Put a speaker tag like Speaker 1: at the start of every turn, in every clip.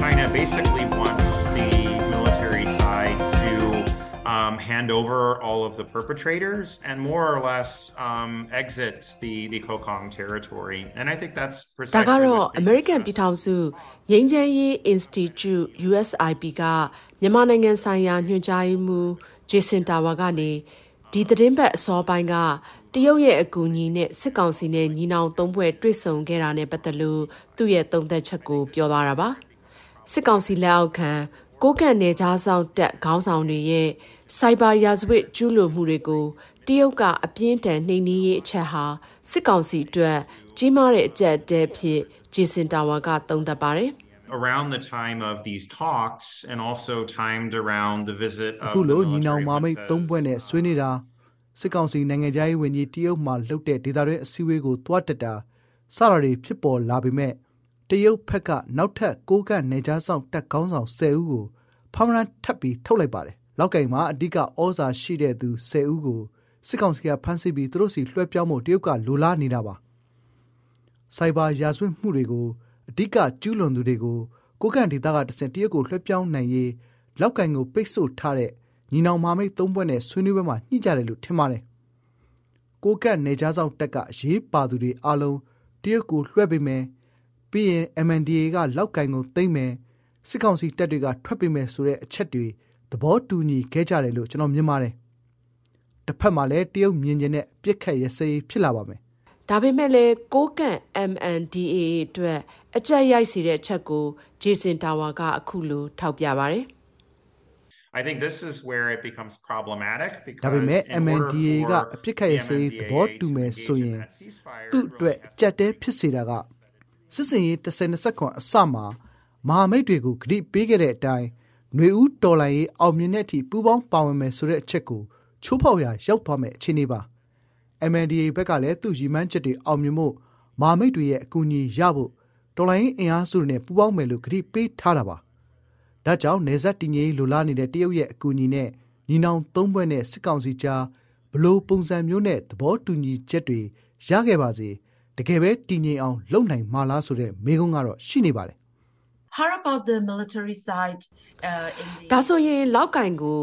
Speaker 1: China basically wants the military side to hand over all of the perpetrators and more or less exit the Kokong territory. And I think that's precisely what's being discussed.
Speaker 2: American ပြည်ထောင်စုငြိမ်းချမ်းရေး Institute USIP ကမြန်မာနိုင်ငံဆိုင်ရာညွှန်ကြားရေးမှူး Jason Tower ကနေဒီသတင်းပတ်အစောပိုင်းကတရုတ်ရဲ့အကူအညီနဲ့စစ်ကောင်စီနဲ့ညီနောင်သုံးဖွဲ့တွေ့ဆုံခဲ့တာနဲ့ပတ်သက်လို့သူ့ရဲ့သုံးသပ်ချက်ကိုပြောသွားတာပါစစ်ကောင်စီလက်အောက်ခံကိုကန့်နယ်ခြားဆောင်တပ်ခေါင်းဆောင်တွေရဲ့စိုက်ဘာရာဇဝတ်ကျူးလွန်မှုတွေကိုတရုတ်ကအပြင်းထန်နှိမ်နင်းရေးအချက်ဟာစစ်ကောင်စီအတွက်ကြီးမားတဲ့အကြက်အတဲဖြစ်ဂျေစင်တာဝါကသုံးသပ်ပါတယ်
Speaker 1: Around the time of these talks and also timed around the visit of
Speaker 3: အခုလိုညီနောင်မာမိတ်သုံးဖွဲ့နဲ့ဆွေးနေတာစစ်ကောင်စီနိုင်ငံခြားရေးဝန်ကြီးတရုတ်မှလှုပ်တဲ့ဒေသတွင်းအစည်းအဝေးကိုတွားတက်တာစတာတွေဖြစ်ပေါ်လာပေမဲ့တရုတ်ဘက်ကနောက်ထပ်ကိုးကန့်နယ်ခြားဆောင်တပ်ကောင်းဆောင်10ဦးကိုဖမ်းရန်ထပ်ပြီးထုတ်လိုက်ပါတယ်လောက်ကင်မှာအဓိကဩဇာရှိတဲ့သူ10ဦးကိုစစ်ကောင်စီကဖမ်းဆီးပြီးသူတို့စီလွှဲပြောင်းဖို့တရုတ်ကလိုလားနေတာပါစိုက်ဘာရာဇဝတ်မှုတွေကိုအဓိကကျူးလွန်သူတွေကိုကိုကန့်ဒေသကတစင်တရုတ်ကိုလွှဲပြောင်းနိုင်ရေးလောက်ကင်ကိုပိတ်ဆို့ထားတဲ့ညီနောင်မာမိတ်သုံးဖွဲ့နဲ့ဆွေးနွေးပွဲမှာညှိကြတယ်လို့ထင်ပါတယ်ကိုကန့်နယ်ခြားဆောင်တပ်ကအရေးပါသူတွေအလုံးတရုတ်ကိုလွှဲပေးမယ်ပြီးရင် MNDAA ကလောက်ကင်ကိုသိမ်းမယ်စစ်ကောင်စီတပ်တွေကထွက်ပေးမယ်ဆိုတဲ့အချက်တွေသဘောတူညီခဲ့ကြတယ်လို့ကျွန်တော်မြင်ပါတယ်တစ်ဖက်မှာလည်းတရုတ်မြင်ကျင်တဲ့ပြစ်ခတ်ရစရေးဖြစ်လာပါမယ်
Speaker 2: ဒါပေမဲ့လည်းကိုကန့် MNDAA အတွက်အကြက်ရိုက်စီတဲ့အချက်ကိုဂျေစင်တာဝါကအခုလိုထောက်ပြပါတယ်
Speaker 1: I think this is where it becomes problematic because
Speaker 3: ဒါပေမဲ့ MNDAA ကအပြစ်ခတ်ရစရေးသဘောတူမယ်ဆိုရင်သူ့အတွက်ကြက်တဲဖြစ်စေတာကစစ်စင်ရေး10-20ခွန်အစမှာမဟာမိတ်တွေကိုဂရိပေးခဲ့တဲ့အတိုင်းຫນွေဦးတော်လိုင်းရေးအောင်မြင်တဲ့အထိပူးပေါင်းပါဝင်မယ်ဆိုတဲ့အချက်ကိုချိုးဖောက်ရာရောက်သွားမယ်အခြေအနေပါ MNDAA ဘက်ကလည်းသူ့ရည်မှန်းချက်တွေအောင်မြင်ဖို့မဟာမိတ်တွေရဲ့အကူအညီရဖို့တော်လိုင်းအင်အားစုတွေနဲ့ပူးပေါင်းမယ်လို့ဂရိပေးထားတာပါဒါကြောင့်နေဆက်တည်ငြိမ်လိုလားနေတဲ့တရုတ်ရဲ့အကူအညီနဲ့ညီနောင်သုံးဘက်နဲ့စစ်ကောင်စီကြားဘလို့ပုံစံမျိုးနဲ့သဘောတူညီချက်တွေရခဲ့ပါစေတကယ်ပဲတည်ငြိမ်အောင်လုပ်နိုင်မှာလားဆိုတဲ့မေးခွန်းကတော့ရှိနေပါတယ်
Speaker 4: How about the military side
Speaker 2: ဒါဆိုရင်လောက်ကင်ကို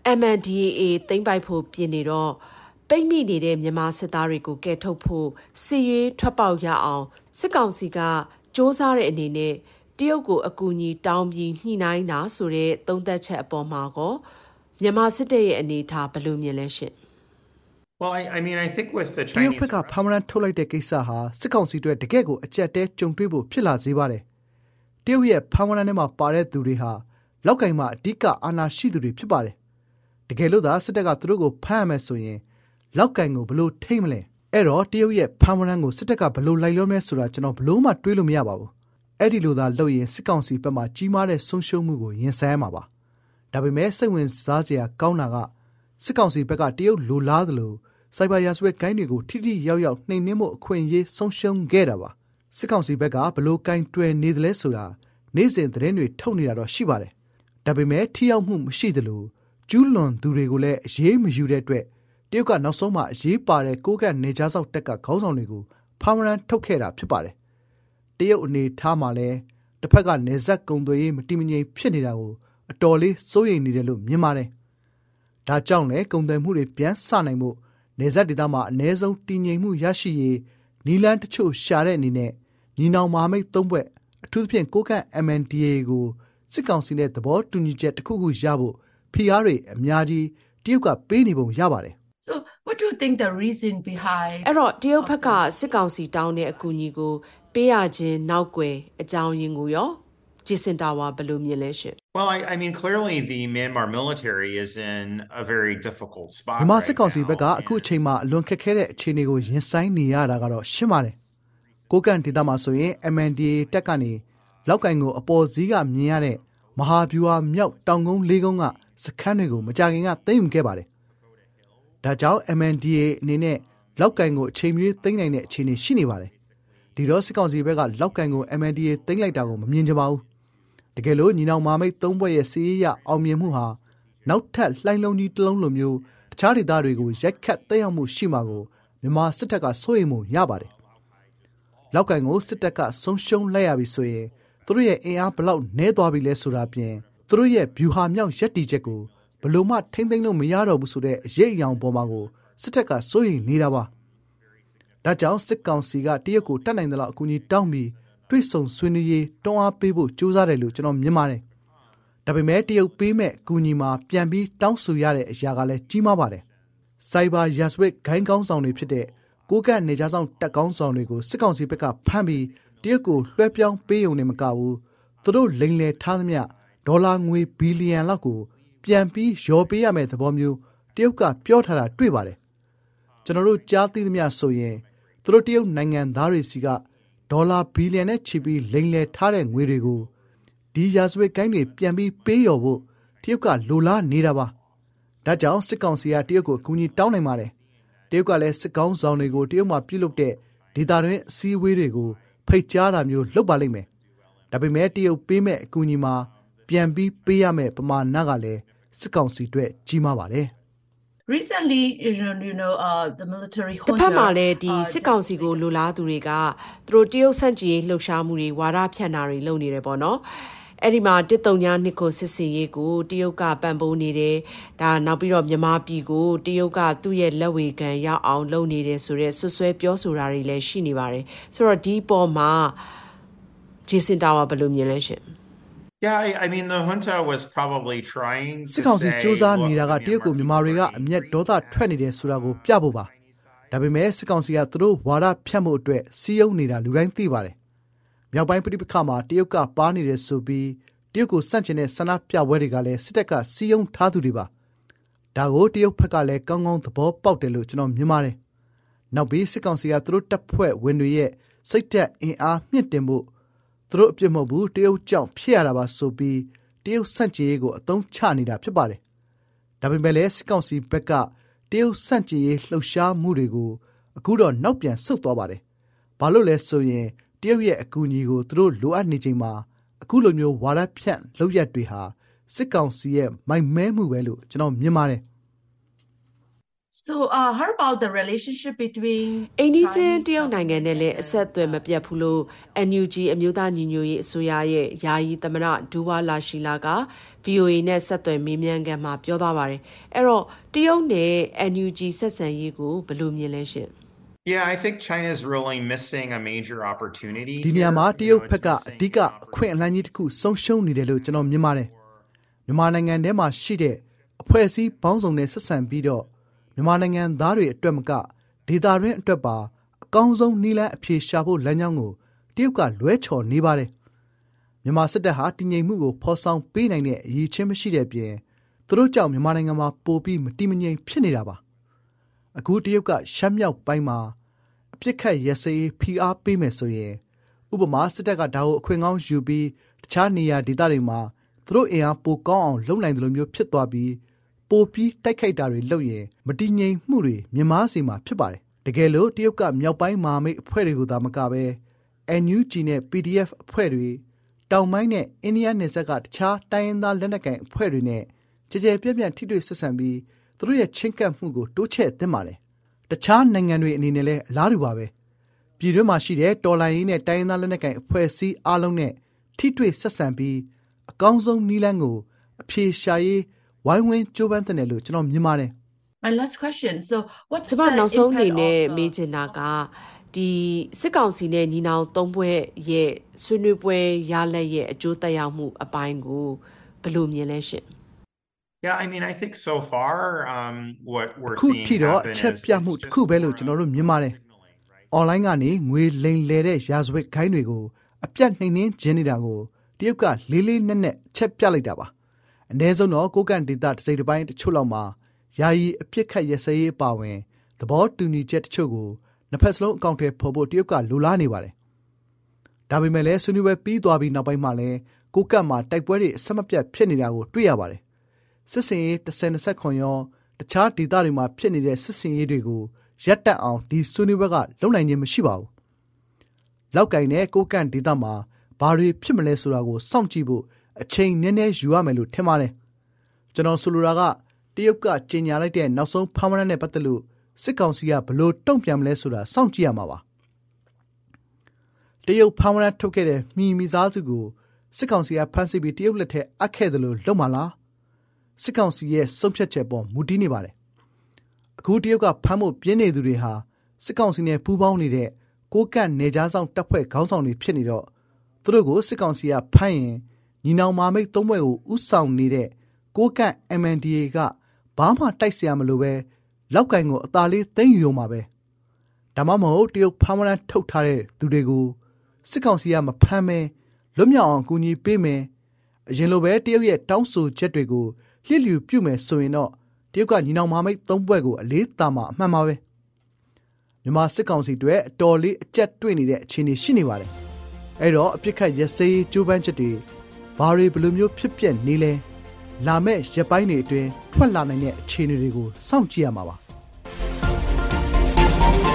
Speaker 2: MNDAA သိမ်းပိုက်ဖို့ပြင်နေတော့ပိတ်မိနေတဲ့မြန်မာစစ်သားတွေကိုကယ်ထုတ်ဖို့စစ်ရေးထွက်ပေါက်ရအောင်စစ်ကောင်စီကစ조사တဲ့အနေနဲ့တရုတ်ကိုအကူအညီတောင်းပြီးညှိနှိုင်းတာဆိုတဲ့သုံးသက်ချက်အပေါ်မှာကောမြန်မာစစ်တပ်ရဲ့အနေအထားဘယ်လိုမြင်လဲရှင့်
Speaker 1: Well, I mean, I think with the
Speaker 3: Chinese တရုတ်ဘက်ကဖမ်းမရန်ထုတ်လိုက်တဲ့ကိစ္စဟာစစ်ကောင်စီတွေတကယ့်ကိုအကြက်တဲကြုံတွေ့ဖို့ဖြစ်လာစေပါတယ်တရုတ်ရဲ့ဖမ်းမရန်ထဲမှာပါတဲ့သူတွေဟာလောက်ကင်မှာအဓိကအာဏာရှိသူတွေဖြစ်ပါတယ်တကယ်လို့သာစစ်တပ်ကသူတို့ကိုဖမ်းရမယ်ဆိုရင်လောက်ကင်ကိုဘလို့ထိမ့်မလဲအဲ့တော့တရုတ်ရဲ့ဖမ်းမရန်ကိုစစ်တပ်ကဘလို့လိုက်လို့မလဲဆိုတာကျွန်တော်ဘလို့မှတွေးလို့မရပါဘူးအဲ့ဒီလိုသာလုပ်ရင်စစ်ကောင်စီဘက်မှကြီးမားတဲ့ဆုံးရှုံးမှုကိုရင်ဆိုင်ရမှာပါဒါပေမဲ့စိတ်ဝင်စားစရာကောင်းတာကစစ်ကောင်စီဘက်ကတရုတ်လိုလားသလိုစိုက်ဘာရာဇဝတ်ဂိုင်းတွေကိုထိထိရောက်ရောက်နှိမ်နင်းမှုအခွင့်အရေးဆုံးရှုံးခဲ့တာပါစစ်ကောင်စီဘက်ကဘလို့ဂိုင်းတွယ်နေသလဲဆိုတာနေ့စဉ်သတင်းတွေထုတ်နေတာတော့ရှိပါတယ်ဒါပေမဲ့ထိရောက်မှုမရှိသလိုကျူးလွန်သူတွေကိုလည်းအရေးမယူတဲ့အတွက်တရုတ်ကနောက်ဆုံးမှအရေးပါတဲ့ကိုးကန့်နေကြားဆောက်တပ်ကခေါင်းဆောင်တွေကိုဖမ်းမရန်ထုတ်ခဲ့တာဖြစ်ပါတယ်တရုတ်အနေထားမှာလည်းတစ်ဖက်ကနေဆက်ကုံသွေးရေးမတိမငြိမ်ဖြစ်နေတာကိုအတော်လေးစိုးရိမ်နေတယ်လို့မြင်ပါတယ်ဒါကြောင့်လည်းကုံသွေးမှုတွေပြန်ဆနိုင်မှုနေဆက်ဒေသမှာအ ਨੇ ဆုံးတည်ငြိမ်မှုရရှိရေးနီလန်းတချို့ရှာတဲ့အနေနဲ့ညီနောင်မဟာမိတ်သုံးဘက်အထူးသဖြင့်ကိုကန့် MNDAA ကိုစစ်ကောင်စီနဲ့သဘောတူညီချက်တစ်ခုခုရဖို့ဖိအားတွေအများကြီးတရုတ်ကပေးနေပုံရပါတယ်
Speaker 4: So what do you think the reason behind
Speaker 2: အဲ့တော့တရုတ်ဘက်ကစစ်ကောင်စီတောင်းတဲ့အကူအညီကိုပေးရခြင်းနောက်ွယ်အကြောင်းရင်းကိုရောဂျေစင်တာဝါဘယ်လိုမြင်လဲရှင်
Speaker 1: Well, I mean, clearly the Myanmar military is in a very difficult spot.
Speaker 3: မြန်မာစစ်ကောင်စီဘက်ကအခုအချိန်မှာအလွန်ခက်ခဲတဲ့အခြေအနေကိုရင်ဆိုင်နေရတာကတော့ရှင်းပါတယ်ကိုကန့်ဒေသမှာဆိုရင် MNDAA တက်ကနေလောက်ကင်ကိုအပေါ်စီးကမြင်ရတဲ့မဟာဗျူဟာမြောက်တောင်ကုန်းလေးကုန်းကစခန်းတွေကိုမကြခင်ကသိမ်းယူခဲ့ပါတယ်ဒါကြောင့် MNDAA အနေနဲ့လောက်ကင်ကိုအချိန်မီသိမ်းနိုင်တဲ့အခြေအနေရှိနေပါတယ်ဒီတော့စစ်ကောင်စီဘက်ကလောက်ကင်ကို MNDAA သိမ်းလိုက်တာကိုမမြင်ကြပါဘူးတကယ်လို့ညီနောင်မာမိတ်သုံးဘက်ရဲ့စီးရအောင်မြင်မှုဟာနောက်ထပ်လှိုင်းလုံးကြီးတစ်လုံးလိုမျိုးတခြားဒေသတွေကိုရိုက်ခတ်သက်ရောက်မှုရှိမှာကိုမြန်မာစစ်တပ်ကစိုးရိမ်မှုရပါတယ်လောက်ကင်ကိုစစ်တပ်ကဆုံးရှုံးလိုက်ရပြီဆိုရင်သူတို့ရဲ့အင်အားဘလောက်နည်းသွားပြီလဲဆိုတာပြင်သူတို့ရဲ့ဗျူဟာမြောက်ရက်တီချက်ကိုဘလို့မှထိမ့်သိမ်းလို့မရတော့ဘူးဆိုတဲ့အရေးအယောင်ပေါ်မှာကိုစစ်တပ်ကစိုးရိမ်နေတာပါဒါကြောင့်စစ်ကောင်စီကတရုတ်ကိုတတ်နိုင်သလောက်အကူအညီတောင်းပြီးတွိတ်ဆုံဆွေးနွေးရေးတွန်းအားပေးဖို့ကြိုးစားတယ်လို့ကျွန်တော်မြင်ပါတယ်ဒါပေမဲ့တရုတ်ပေးမဲ့အကူအညီမှာပြန်ပြီးတောင်းဆိုရတဲ့အရာကလည်းကြီးမားပါတယ်စိုက်ဘာရာဇဝတ်ဂိုင်းကောင်းဆောင်တွေဖြစ်တဲ့ကိုကန့်နေကြဆောင်တက်ကောင်းဆောင်တွေကိုစစ်ကောင်စီဘက်ကဖမ်းပြီးတရုတ်ကိုလွှဲပြောင်းပေးုံနဲ့မကဘူးသူတို့လိမ်လည်ထားသမျှဒေါ်လာငွေဘီလီယံလောက်ကိုပြန်ပြီးရောပေးရမယ့်သဘောမျိုးတရုတ်ကပြောထားတာတွေ့ပါတယ်ကျွန်တော်တို့ကြားသိသမျှဆိုရင်သူတို့တရုတ်နိုင်ငံသားတွေစီကဒေါ်လာဘီလီယံနဲ့ချီပြီးလိမ်လည်ထားတဲ့ငွေတွေကိုဒီရာဇဝတ်ကိုင်းတွေပြန်ပြီးပေးရော်ဖို့တရုတ်ကလိုလားနေတာပါဒါကြောင့်စစ်ကောင်စီကတရုတ်ကိုအကူအညီတောင်းနိုင်ပါတယ်တရုတ်ကလည်းစစ်ကောင်းဆောင်တွေကိုတရုတ်မှာပြုလုပ်တဲ့ဒေသတွင်းအစည်းအဝေးတွေကိုဖိတ်ကြားတာမျိုးလုပ်ပါလိမ့်မယ်ဒါပေမဲ့တရုတ်ပေးမဲ့အကူအညီမှာပြန်ပြီးပေးရမယ့်ပမာဏကလည်းစစ်ကောင်စီအတွက်ကြီးမားပါတယ်
Speaker 4: Recently, the military
Speaker 2: တစ်ဖက်မှာလည်းဒီစစ်ကောင်စီကိုလိုလားသူတွေကသူတို့တရုတ်ဆန့်ကျင်ရေးလှုပ်ရှားမှုတွေဝါဒဖြန့်တာတွေလုပ်နေတယ်ပေါ့နော်အဲ့ဒီမှာ139ကိုစစ်စင်ရေးကိုတရုတ်ကပံ့ပိုးနေတယ်ဒါနောက်ပြီးတော့မြန်မာပြည်ကိုတရုတ်ကသူ့ရဲ့လက်ဝေခံရောက်အောင်လုပ်နေတယ်ဆိုတော့ဆွဆွဲပြောဆိုတာတွေလည်းရှိနေပါတယ်ဆိုတော့ဒီပေါ်မှာဂျေစင်တာဝါဘယ်လိုမြင်လဲရှင်
Speaker 1: Yeah, I mean, the junta was probably trying to
Speaker 3: စစ်ကောင်စီစူးစမ်းနေတာကတရုတ်ကိုမြန်မာတွေကအမျက်ဒေါသထွက်နေတယ်ဆိုတာကိုပြဖို့ပါဒါပေမဲ့စစ်ကောင်စီကသူတို့ဝါဒဖြန့်မှုအတွက်စီးယုံနေတာလူတိုင်းသိပါတယ်မြောက်ပိုင်းပြည်ပခါမှာတရုတ်ကပါနေတယ်ဆိုပြီးတရုတ်ကိုစန့်ကျင်တဲ့ဆန္ဒပြပွဲတွေကလည်းစစ်တပ်ကစီးယုံထားသူတွေပါဒါကိုတရုတ်ဘက်ကလည်းကောင်းကောင်းသဘောပေါက်တယ်လို့ကျွန်တော်မြင်ပါတယ်နောက်ပြီးစစ်ကောင်စီကသူတို့တပ်ဖွဲ့ဝင်တွေရဲ့စိတ်သက်အင်အားမြင့်တင်ဖို့သူတို့အပြစ်မဟုတ်ဘူးတရုတ်ကြောင့်ဖြစ်ရတာပါဆိုပြီးတရုတ်စန့်ကျင်ရေးကိုအသုံးချနေတာဖြစ်ပါတယ်ဒါပေမဲ့လည်းစစ်ကောင်စီဘက်ကတရုတ်စန့်ကျင်ရေးလှုပ်ရှားမှုတွေကိုအခုတော့နောက်ပြန်ဆုတ်သွားပါတယ်ဘာလို့လဲဆိုရင်တရုတ်ရဲ့အကူအညီကိုသူတို့လိုအပ်နေချိန်မှာအခုလိုမျိုးဝါဒဖြန့်လုပ်ရက်တွေဟာစစ်ကောင်စီရဲ့မိုက်မဲမှုပဲလို့ကျွန်တော်မြင်ပါတယ်
Speaker 4: So, how about the relationship between
Speaker 2: အိန္ဒိချင်းတရုတ်နိုင်ငံနဲ့လည်းအဆက်အသွယ်မပြတ်ဘူးလို့ NUG အမျိုးသားညီညွတ်ရေးအစိုးရရဲ့ယာယီသမ္မတဒူဝါလာရှိလာက VOA နဲ့ဆက်သွယ်မေးမြန်းခန်းမှာပြောသွားပါတယ်အဲ့တော့တရုတ်နဲ့ NUG ဆက်ဆံရေးကိုဘယ်လိုမြင်လဲရှင်
Speaker 1: Yeah, I think China is really missing a major opportunity.
Speaker 3: ဒီနေရာမှာတရုတ်ဘက်ကအဓိကအခွင့်အလမ်းကြီးတစ်ခုဆုံးရှုံးနေတယ်လို့ကျွန်တော်မြင်ပါတယ်မြန်မာနိုင်ငံထဲမှာရှိတဲ့အဖွဲ့အစည်းပေါင်းစုံနဲ့ဆက်ဆံပြီးတော့မြန်မာနိုင်ငံသားတွေအတွက်မကဒေသတွင်းအတွက်ပါအကောင်းဆုံးနည်းလမ်းအဖြေရှာဖို့လမ်းကြောင်းကိုတရုတ်ကလွဲချော်နေပါတယ်မြန်မာစစ်တပ်ဟာတည်ငြိမ်မှုကိုဖော်ဆောင်ပေးနိုင်တဲ့အရေးချင်းမရှိတဲ့ပြင်သူတို့ကြောင့်မြန်မာနိုင်ငံမှာပိုပြီးမတည်မငြိမ်ဖြစ်နေတာပါအခုတရုတ်ကရှမ်းမြောက်ပိုင်းမှာအပြစ်ခတ်ရစရေးဖိအားပေးမယ်ဆိုရင်ဥပမာစစ်တပ်ကဒါကိုအခွင့်ကောင်းယူပြီးတခြားနေရာဒေသတွေမှာသူတို့အင်အားပိုကောင်းအောင်လုပ်နိုင်တယ်လို့မျိုးဖြစ်သွားပြီးပိုပြီးတိုက်ခိုက်တာတွေလုပ်ရင်မတည်ငြိမ်မှုတွေမြင်မာစေမှာဖြစ်ပါတယ်တကယ်လို့တရုတ်ကမြောက်ပိုင်းမဟာမိတ်အဖွဲ့တွေကိုသာမကပဲ NUG နဲ့ PDF အဖွဲ့တွေတောင်ပိုင်းနဲ့အိန္ဒိယနယ်စပ်ကတခြားတိုင်းရင်းသားလက်နက်ကိုင်အဖွဲ့တွေနဲ့ကြကြပြန့်ပြန့်ထိတွေ့ဆက်ဆံပြီးသူတို့ရဲ့ချင်းကပ်မှုကိုတိုးချဲ့သင့်ပါတယ်တခြားနိုင်ငံတွေအနေနဲ့လည်းအလားတူပါပဲပြည်တွင်းမှာရှိတဲ့တော်လှန်ရေးနဲ့တိုင်းရင်းသားလက်နက်ကိုင်အဖွဲ့အစည်းအားလုံးနဲ့ထိတွေ့ဆက်ဆံပြီးအကောင်းဆုံးနည်းလမ်းကိုအဖြေရှာရေးဝိုင်းဝန်းကြိုးပမ်းတဲ့လို့ကျွန်တော်မြင်ပါတယ်
Speaker 4: My last question. So, what's
Speaker 2: ကျမနောက်ဆုံးအနေနဲ့မေးချင်တာကဒီစစ်ကောင်စီနဲ့ညီနောင်သုံးဘွဲ့ရဲ့ဆွေးနွေးပွဲရလက်ရဲ့အကျိုးသက်ရောက်မှုအပိုင်းကိုဘယ်လိုမြင်လဲရှင်
Speaker 1: Yeah, I mean, I think so far, what we're
Speaker 3: ခု
Speaker 1: seeing
Speaker 3: ထိတော့
Speaker 1: happen
Speaker 3: အချက်
Speaker 1: is
Speaker 3: ပြမှုတစ်ခုပဲလို့ကျွန်တော်တို့မြင်ပါတယ် online ကနေငွေလိမ်လဲတဲ့ရာဇဝတ်ခိုင်းတွေကိုအပြတ်နှိမ်နှင်းခြင်းနေတာကိုတရုတ်ကလေးလေးနက်နက်ချက်ပြလိုက်တာပါအနည်းဆုံးတော့ကိုကန့်ဒေတာတစ်စိတ်တစ်ပိုင်းတချို့လောက်မှာယာယီအပြစ်ခတ်ရစရေးအပါဝင်သဘောတူညီချက်တချို့ကိုနှစ်ဖက်စလုံးအကောင့်ထဲပေါ်ဖို့တရုတ်ကလိုလားနေပါတယ်ဒါပေမဲ့လည်းဆွေးနွေးပွဲပြီးသွားပြီးနောက်ပိုင်းမှာလည်းကိုကန့်မှာတိုက်ပွဲတွေအဆက်မပြတ်ဖြစ်နေတာကိုတွေ့ရပါတယ်စစ်စင်ရေး10-20ရောတခြားဒေသတွေမှာဖြစ်နေတဲ့စစ်စင်ရေးတွေကိုရပ်တန့်အောင်ဒီဆွေးနွေးပွဲကလုပ်နိုင်ခြင်းမရှိပါဘူးလောက်ကင်နဲ့ကိုကန့်ဒေသမှာဘာတွေဖြစ်မလဲဆိုတာကိုစောင့်ကြည့်ဖို့အချိန်နည်းနည်းယူရမယ်လို့ထင်ပါတယ်ကျွန်တော်ဆိုလိုတာကတရုတ်ကကြေညာလိုက်တဲ့နောက်ဆုံးဖမ်းမနဲ့ပတ်သက်လို့စစ်ကောင်စီကဘလို့တုံ့ပြန်မလဲဆိုတာစောင့်ကြည့်ရမှာပါတရုတ်ဖမ်းဝရမ်းထုတ်ခဲ့တဲ့မိသားစုကိုစစ်ကောင်စီကဖမ်းဆီးပြီးတရုတ်လက်ထက်အပ်ခဲ့တယ်လို့လုပ်မှလားစစ်ကောင်စီရဲ့ဆုံးဖြတ်ချက်ပေါ်မူတည်နေပါတယ်အခုတရုတ်ကဖမ်းဖို့ပြင်းနေသူတွေဟာစစ်ကောင်စီနဲ့ပူးပေါင်းနေတဲ့ကိုကန့်နေကြားဆောင်တပ်ဖွဲ့ခေါင်းဆောင်တွေဖြစ်နေတော့သူတို့ကိုစစ်ကောင်စီကဖမ်းရင်ညီနောင်မာမိတ်သုံးဘွဲ့ကိုဥဆောင်နေတဲ့ကိုကန့် MNDAA ကဘာမှတိုက်เสียမလို့ပဲလောက်ကင်ကိုအသာလေးသိမ်းယူမှာပဲဒါမှမဟုတ်တရုတ်ဖမ်းဝရမ်းထုတ်ထားတဲ့သူတွေကိုစစ်ကောင်စီကမဖမ်းမဲလွတ်မြောက်အောင်အကူအညီပေးမယ်အရင်လိုပဲတရုတ်ရဲ့တောင်းဆိုချက်တွေကိုလျှစ်လျူပြုမယ်ဆိုရင်တော့တရုတ်ကညီနောင်မာမိတ်သုံးဘွဲ့ကိုအလေးသာမှာအမှန်ပါပဲမြန်မာစစ်ကောင်စီတွေအတော်လေးအကျက်တွေ့နေတဲ့အခြေအနေရှိနေပါတယ်အဲ့တော့အပြစ်ခတ်ရစေးကြိုးပမ်းချက်တွေဘာတွေဘယ်လိုမျိုးဖြစ်ပျက်နေလဲလာမဲ့ရက်ပိုင်းတွေအတွင်းထွက်လာနိုင်တဲ့အခြေအနေတွေကိုစောင့်ကြည့်ရမှာပါ